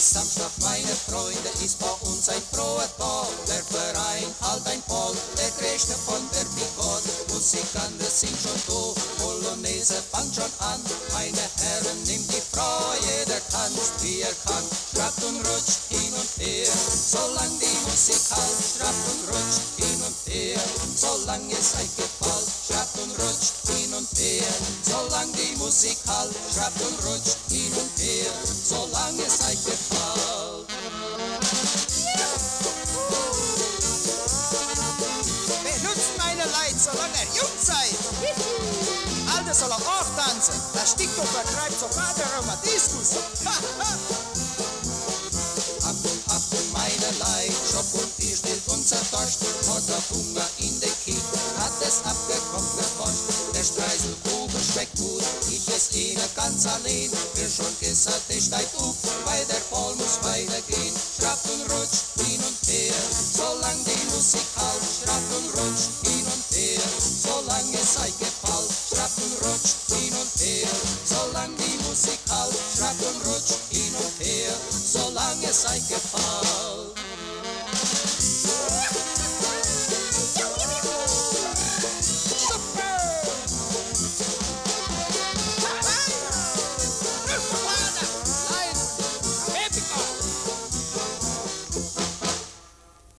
Samstag, meine Freunde, ist bei uns ein froher Tag. Der Verein halt ein Pol, der größte von der Bigott. Musikanten sind schon da, Polonaise fangt schon an. Meine Herren, nimmt die Frau, jeder tanzt, wie er kann. Schrappt und rutscht hin und her, solang die Musik halt. Schrappt und rutscht hin und her, solang es euch gefällt. Schrappt und rutscht hin und her, solang die Musik halt. Schrappt und rutscht hin und her, solang es euch gefällt. Benutzt meine Leid, solange ihr jung seid. Alte soll auch tanzen, das Sticko vertreibt sogar der Rheumatismus. Ab und meine Leid, Schock und Bier stillt unser Durst. Oder Hunger in der Kiel, hat es abgekochte Wurst. Der Streiselkuchen schmeckt gut, ich ess ihn ganz allein. Mir schon gesagt, ich steig auf, weil der Paul muss weitergehen. Schrappt und rutscht